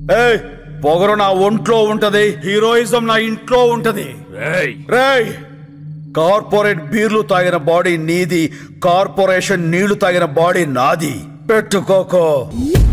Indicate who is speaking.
Speaker 1: ఏయ్ పొగరు నా ఒంట్లో ఉంటది, హీరోయిజం నా ఇంట్లో ఉంటది. రేయ్ కార్పొరేట్ బీర్లు తాగిన బాడీ నీది, కార్పొరేషన్ నీళ్లు తాగిన బాడీ నాది. పెట్టుకోకో.